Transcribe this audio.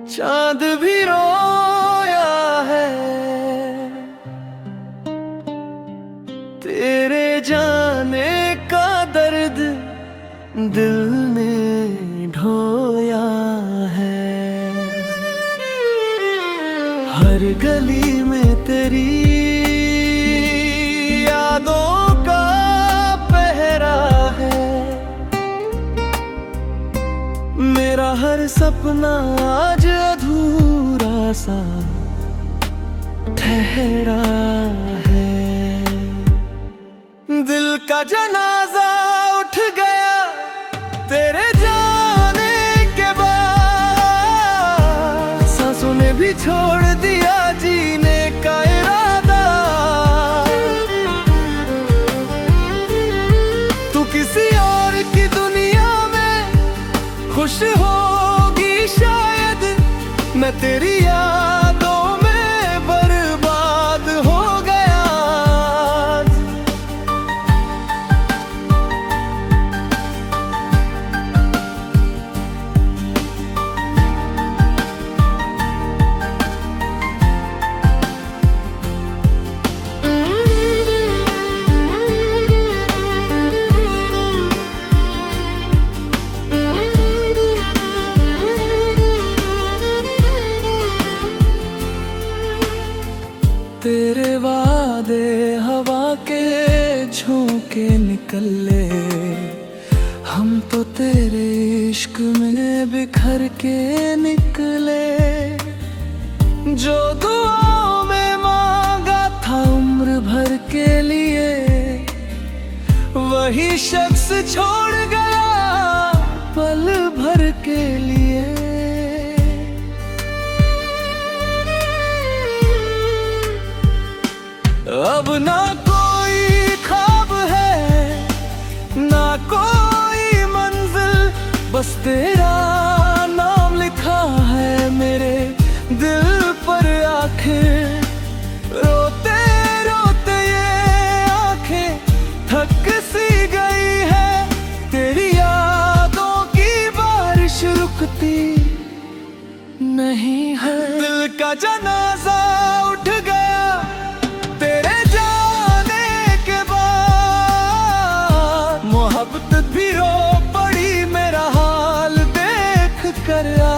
चांद भी रोया है, तेरे जाने का दर्द दिल ने ढोया है। हर गली में तेरी यादों का पहरा है, मेरा हर सपना आज अधूरा सा ठहरा है। दिल का जनाजा उठ गया तेरे जाने के बाद, सांसों ने भी छोड़ दिया जीने का इरादा। तू किसी और की दुनिया में खुश होगी शायद, मैं तेरी यादों में बर्बाद हो गया। तेरे वादे हवा के झोंके निकले, हम तो तेरे इश्क में बिखर के निकले। जो दुआओं में मांगा था उम्र भर के लिए, वही शख्स छोड़ गया पल भर के लिए। अब ना कोई ख्वाब है ना कोई मंजिल, बस तेरा नाम लिखा है मेरे दिल पर आखिर। रोते रोते ये आंखें थक सी गई है, तेरी यादों की बारिश रुकती नहीं है। दिल का जनाजा उठ गया तेरे जाने के बाद, मोहब्बत भी रो पड़ी मेरा हाल देख कर।